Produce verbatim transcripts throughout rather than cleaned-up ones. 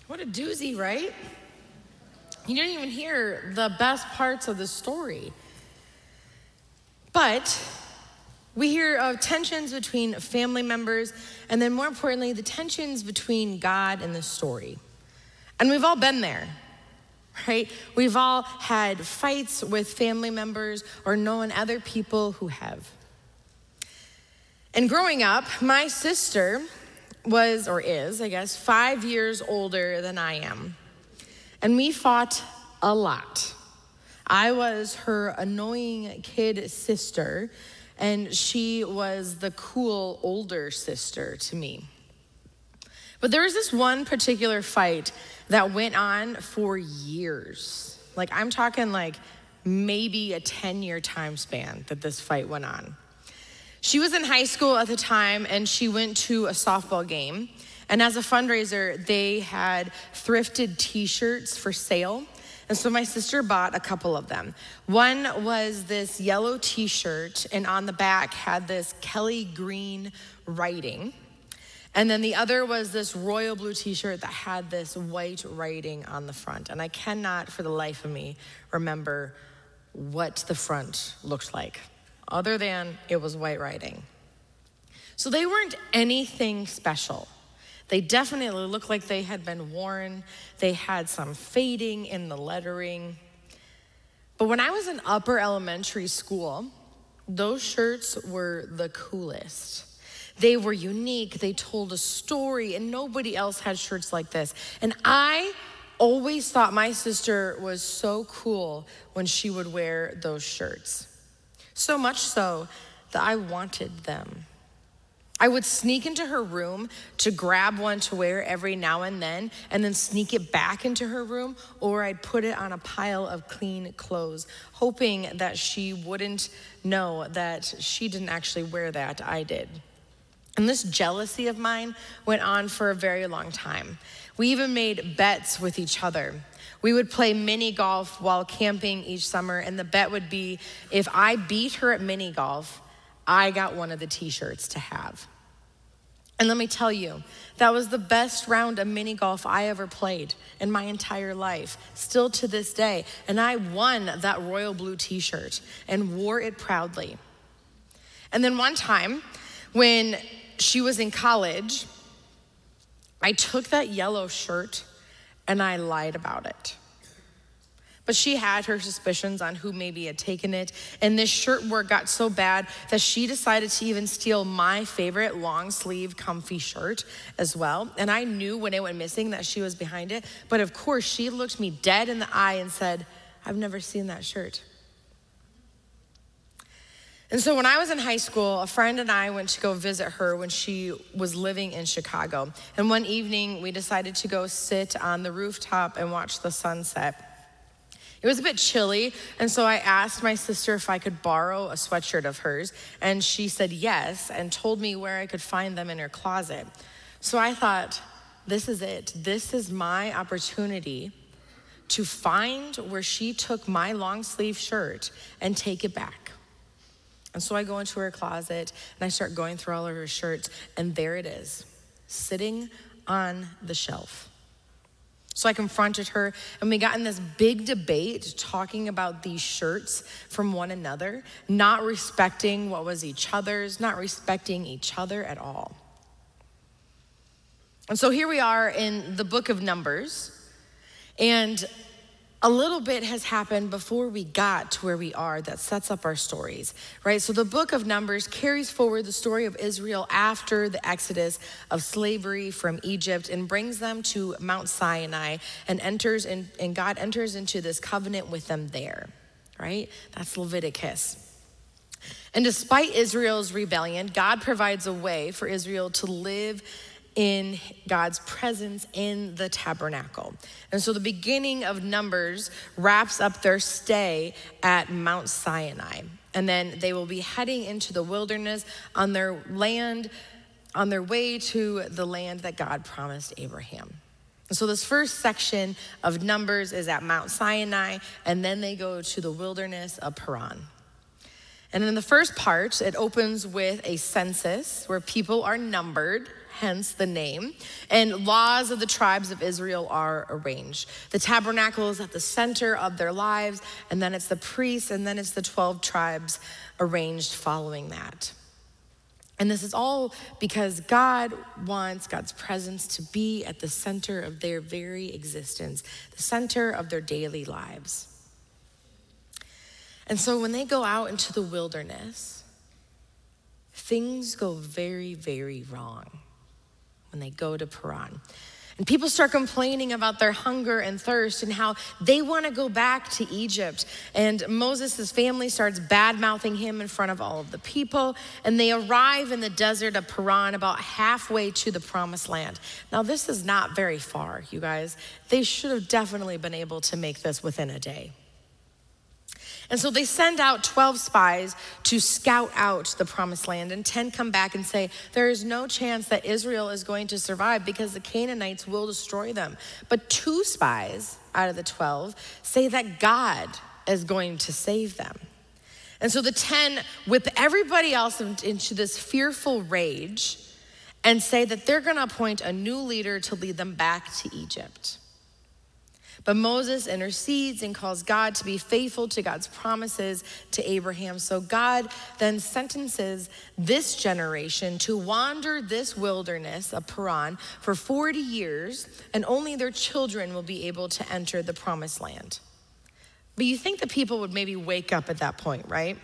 What a doozy, right? You didn't even hear the best parts of the story. But we hear of tensions between family members, and then more importantly, the tensions between God and the story. And we've all been there, right? We've all had fights with family members or known other people who have. And growing up, my sister was, or is, I guess, five years older than I am. And we fought a lot. I was her annoying kid sister, and she was the cool older sister to me. But there was this one particular fight that went on for years. Like, I'm talking like maybe a ten-year time span that this fight went on. She was in high school at the time, and she went to a softball game. And as a fundraiser, they had thrifted t-shirts for sale. And so my sister bought a couple of them. One was this yellow t-shirt, and on the back had this Kelly green writing. And then the other was this royal blue t-shirt that had this white writing on the front. And I cannot, for the life of me, remember what the front looked like, other than it was white writing. So they weren't anything special. They definitely looked like they had been worn. They had some fading in the lettering. But when I was in upper elementary school, those shirts were the coolest. They were unique. They told a story, and nobody else had shirts like this. And I always thought my sister was so cool when she would wear those shirts. So much so that I wanted them. I would sneak into her room to grab one to wear every now and then, and then sneak it back into her room, or I'd put it on a pile of clean clothes, hoping that she wouldn't know that she didn't actually wear that, I did. And this jealousy of mine went on for a very long time. We even made bets with each other. We would play mini golf while camping each summer, and the bet would be if I beat her at mini golf, I got one of the t-shirts to have. And let me tell you, that was the best round of mini golf I ever played in my entire life, still to this day. And I won that royal blue t-shirt and wore it proudly. And then one time, when she was in college, I took that yellow shirt and I lied about it. But she had her suspicions on who maybe had taken it, and this shirt work got so bad that she decided to even steal my favorite long sleeve comfy shirt as well. And I knew when it went missing that she was behind it, but of course she looked me dead in the eye and said, "I've never seen that shirt." And so when I was in high school, a friend and I went to go visit her when she was living in Chicago. And one evening we decided to go sit on the rooftop and watch the sunset. It was a bit chilly, and so I asked my sister if I could borrow a sweatshirt of hers, and she said yes and told me where I could find them in her closet. So I thought, this is it. This is my opportunity to find where she took my long sleeve shirt and take it back. And so I go into her closet and I start going through all of her shirts, and there it is, sitting on the shelf. So I confronted her, and we got in this big debate talking about these shirts from one another, not respecting what was each other's, not respecting each other at all. And so here we are in the book of Numbers, and a little bit has happened before we got to where we are that sets up our stories, right? So the book of Numbers carries forward the story of Israel after the exodus of slavery from Egypt and brings them to Mount Sinai and enters in, and God enters into this covenant with them there, right? That's Leviticus. And despite Israel's rebellion, God provides a way for Israel to live in God's presence in the tabernacle. And so the beginning of Numbers wraps up their stay at Mount Sinai. And then they will be heading into the wilderness on their land, on their way to the land that God promised Abraham. And so this first section of Numbers is at Mount Sinai, and then they go to the wilderness of Paran. And in the first part, it opens with a census where people are numbered, hence the name, and laws of the tribes of Israel are arranged. The tabernacle is at the center of their lives, and then it's the priests, and then it's the twelve tribes arranged following that. And this is all because God wants God's presence to be at the center of their very existence, the center of their daily lives. And so when they go out into the wilderness, things go very, very wrong when they go to Paran. And people start complaining about their hunger and thirst and how they want to go back to Egypt. And Moses' family starts bad-mouthing him in front of all of the people. And they arrive in the desert of Paran about halfway to the promised land. Now, this is not very far, you guys. They should have definitely been able to make this within a day. And so they send out twelve spies to scout out the promised land, and ten come back and say, there is no chance that Israel is going to survive because the Canaanites will destroy them. But two spies out of the twelve say that God is going to save them. And so the ten whip everybody else into this fearful rage and say that they're going to appoint a new leader to lead them back to Egypt. But Moses intercedes and calls God to be faithful to God's promises to Abraham. So God then sentences this generation to wander this wilderness of Paran for forty years, and only their children will be able to enter the promised land. But you think the people would maybe wake up at that point, right?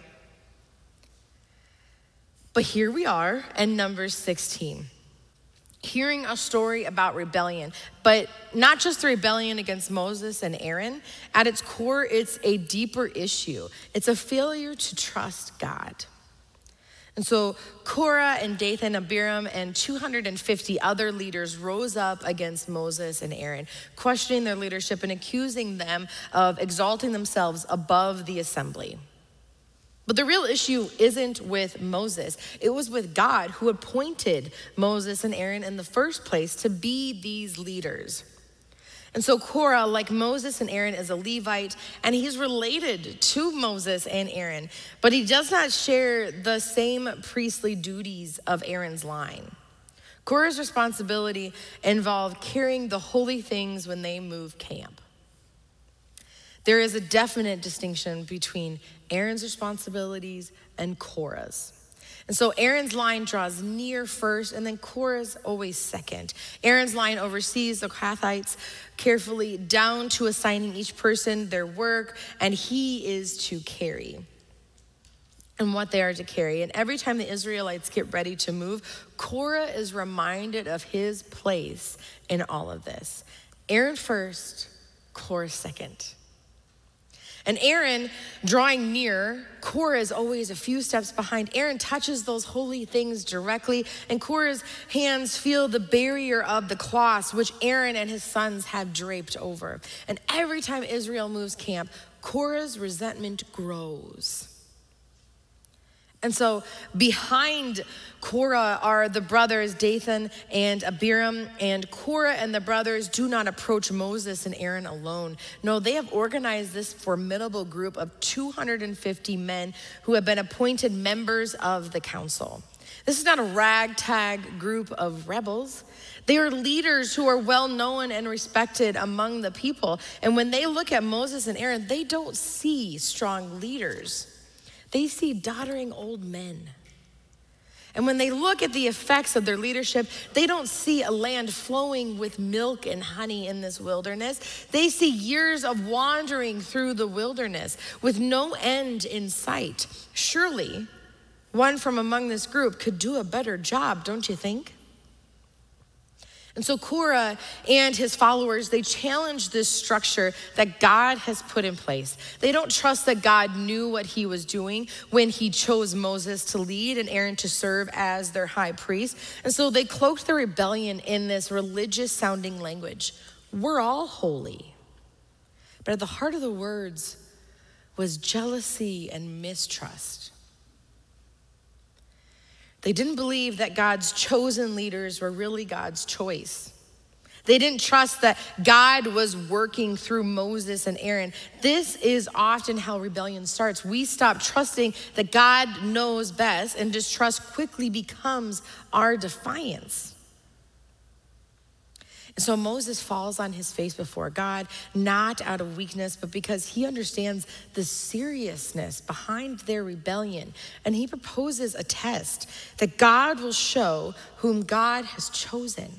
But here we are in Numbers sixteen. Hearing a story about rebellion, but not just the rebellion against Moses and Aaron. At its core, it's a deeper issue. It's a failure to trust God. And so Korah and Dathan, Abiram, and two hundred fifty other leaders rose up against Moses and Aaron, questioning their leadership and accusing them of exalting themselves above the assembly. But the real issue isn't with Moses. It was with God, who appointed Moses and Aaron in the first place to be these leaders. And so Korah, like Moses and Aaron, is a Levite, and he's related to Moses and Aaron, but he does not share the same priestly duties of Aaron's line. Korah's responsibility involved carrying the holy things when they move camp. There is a definite distinction between Aaron's responsibilities and Korah's. And so Aaron's line draws near first, and then Korah's always second. Aaron's line oversees the Kohathites carefully down to assigning each person their work, and he is to carry and what they are to carry. And every time the Israelites get ready to move, Korah is reminded of his place in all of this. Aaron first, Korah second. And Aaron, drawing near, Korah is always a few steps behind. Aaron touches those holy things directly, and Korah's hands feel the barrier of the cloths, which Aaron and his sons have draped over. And every time Israel moves camp, Korah's resentment grows. And so behind Korah are the brothers Dathan and Abiram, and Korah and the brothers do not approach Moses and Aaron alone. No, they have organized this formidable group of two hundred fifty men who have been appointed members of the council. This is not a ragtag group of rebels. They are leaders who are well known and respected among the people. And when they look at Moses and Aaron, they don't see strong leaders. They see doddering old men. And when they look at the effects of their leadership, they don't see a land flowing with milk and honey in this wilderness. They see years of wandering through the wilderness with no end in sight. Surely, one from among this group could do a better job, don't you think? And so Korah and his followers, they challenge this structure that God has put in place. They don't trust that God knew what he was doing when he chose Moses to lead and Aaron to serve as their high priest. And so they cloaked their rebellion in this religious sounding language. We're all holy. But at the heart of the words was jealousy and mistrust. They didn't believe that God's chosen leaders were really God's choice. They didn't trust that God was working through Moses and Aaron. This is often how rebellion starts. We stop trusting that God knows best, and distrust quickly becomes our defiance. So Moses falls on his face before God, not out of weakness, but because he understands the seriousness behind their rebellion. And he proposes a test that God will show whom God has chosen.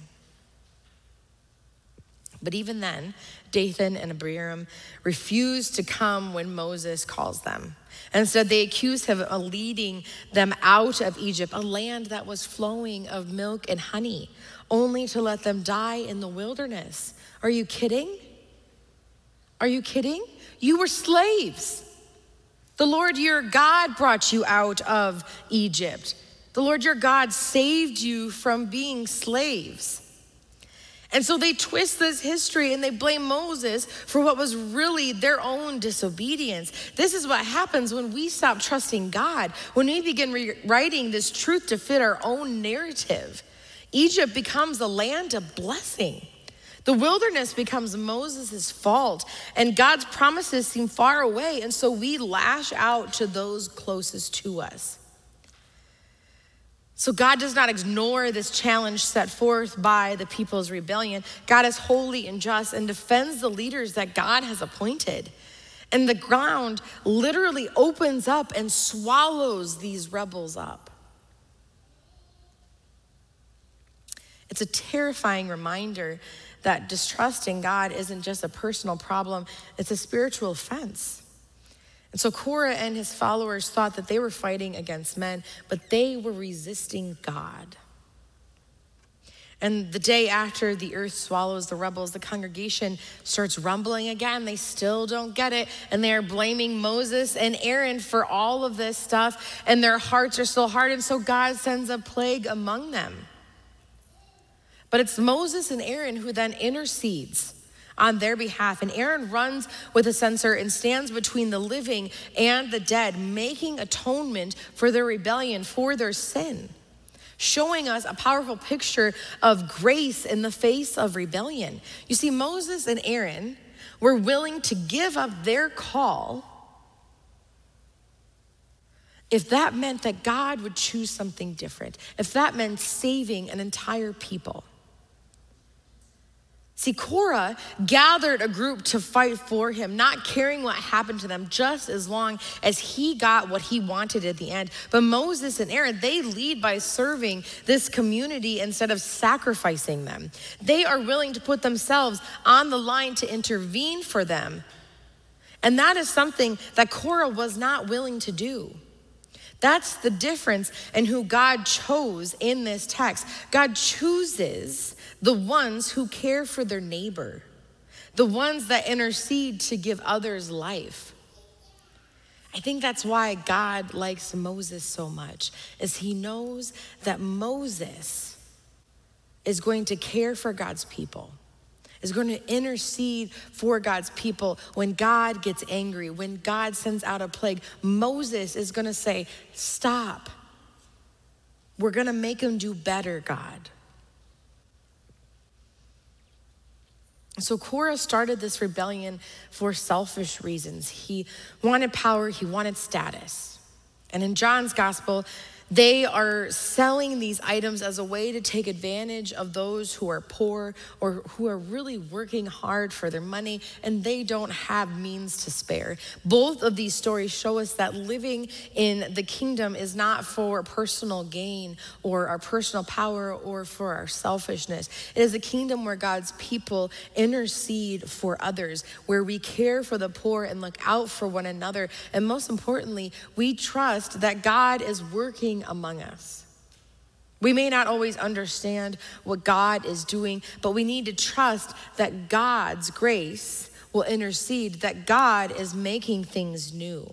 But even then, Dathan and Abiram refuse to come when Moses calls them. Instead, they accuse him of leading them out of Egypt, a land that was flowing of milk and honey, only to let them die in the wilderness. Are you kidding? Are you kidding? You were slaves. The Lord your God brought you out of Egypt. The Lord your God saved you from being slaves. And so they twist this history and they blame Moses for what was really their own disobedience. This is what happens when we stop trusting God, when we begin rewriting this truth to fit our own narrative. Egypt becomes a land of blessing. The wilderness becomes Moses' fault, and God's promises seem far away, and so we lash out to those closest to us. So God does not ignore this challenge set forth by the people's rebellion. God is holy and just and defends the leaders that God has appointed. And the ground literally opens up and swallows these rebels up. It's a terrifying reminder that distrusting God isn't just a personal problem, it's a spiritual offense. And so Korah and his followers thought that they were fighting against men, but they were resisting God. And the day after the earth swallows the rebels, the congregation starts rumbling again. They still don't get it. And they are blaming Moses and Aaron for all of this stuff. And their hearts are still hardened. So God sends a plague among them. But it's Moses and Aaron who then intercedes on their behalf. And Aaron runs with a censer and stands between the living and the dead, making atonement for their rebellion, for their sin, showing us a powerful picture of grace in the face of rebellion. You see, Moses and Aaron were willing to give up their call if that meant that God would choose something different, if that meant saving an entire people. See, Korah gathered a group to fight for him, not caring what happened to them, just as long as he got what he wanted at the end. But Moses and Aaron, they lead by serving this community instead of sacrificing them. They are willing to put themselves on the line to intervene for them. And that is something that Korah was not willing to do. That's the difference in who God chose in this text. God chooses the ones who care for their neighbor, the ones that intercede to give others life. I think that's why God likes Moses so much, is he knows that Moses is going to care for God's people, is going to intercede for God's people when God gets angry, when God sends out a plague. Moses is going to say, stop. We're going to make him do better, God. So Korah started this rebellion for selfish reasons. He wanted power, he wanted status. And in John's gospel, they are selling these items as a way to take advantage of those who are poor or who are really working hard for their money and they don't have means to spare. Both of these stories show us that living in the kingdom is not for personal gain or our personal power or for our selfishness. It is a kingdom where God's people intercede for others, where we care for the poor and look out for one another. And most importantly, we trust that God is working among us. We may not always understand what God is doing, but we need to trust that God's grace will intercede, that God is making things new.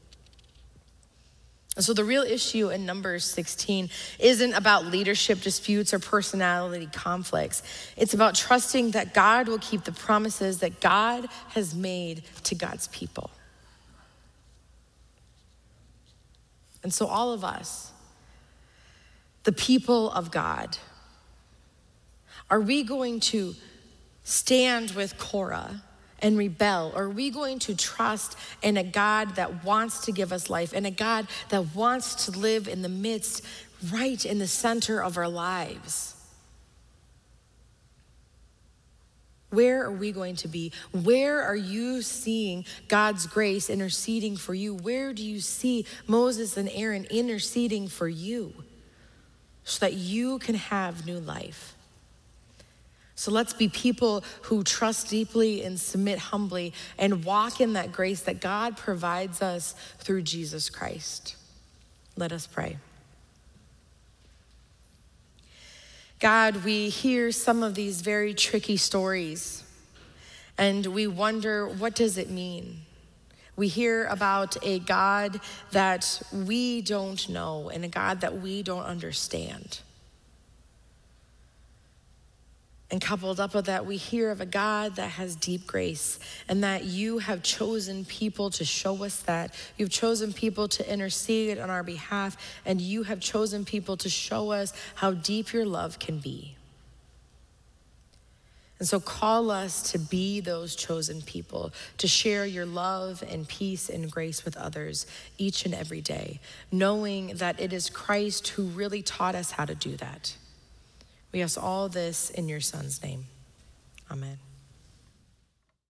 And so the real issue in Numbers sixteen isn't about leadership disputes or personality conflicts. It's about trusting that God will keep the promises that God has made to God's people. And so all of us, the people of God, are we going to stand with Korah and rebel? Or are we going to trust in a God that wants to give us life and a God that wants to live in the midst, right in the center of our lives? Where are we going to be? Where are you seeing God's grace interceding for you? Where do you see Moses and Aaron interceding for you so that you can have new life? So let's be people who trust deeply and submit humbly and walk in that grace that God provides us through Jesus Christ. Let us pray. God, we hear some of these very tricky stories and we wonder, what does it mean? We hear about a God that we don't know and a God that we don't understand. And coupled up with that, we hear of a God that has deep grace and that you have chosen people to show us that. You've chosen people to intercede on our behalf, and you have chosen people to show us how deep your love can be. And so call us to be those chosen people, to share your love and peace and grace with others each and every day, knowing that it is Christ who really taught us how to do that. We ask all this in your Son's name. Amen.